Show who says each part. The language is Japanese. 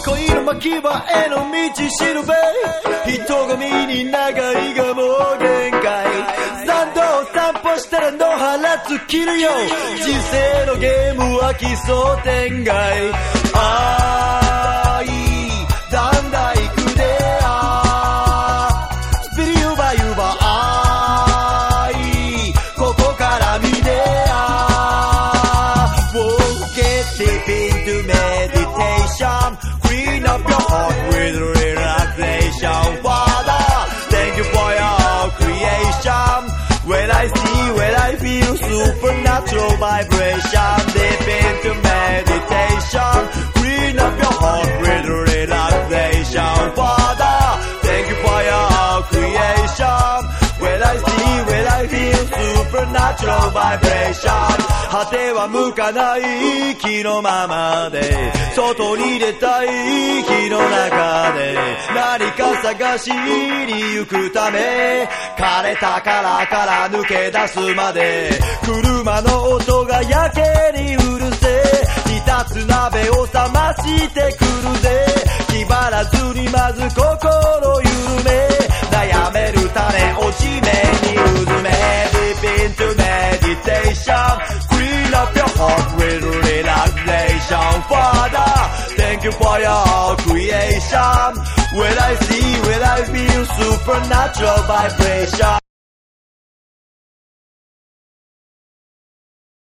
Speaker 1: 恋の巻き場への道しるべ、人混みに長いがもう限界、参道を散歩したら野原尽きるよ、人生のゲームは奇想天外、愛断大工でスピリユバユバ愛、ここから見てDeep into meditation, clean up your heart with relaxation. Father, thank you for your creation. When I see, when I feel supernatural vibration. Deep into meditation, clean up your heart with relaxation. Father, thank you for your creation. When I see, when I feel supernatural vibration. 果ては向かない木のままで、外に出たい火の中で、何か探しに行くため、枯れた殻から抜け出すまで、車の音がやけにうるせえ、煮立つ鍋を冷ましてくるぜ、気張らずにまず心緩め、悩める種を地面にうずめ、 Deep into meditation, clean up your heart with relaxation. Father, thank you for your creation. When I see, when I feel supernatural vibration.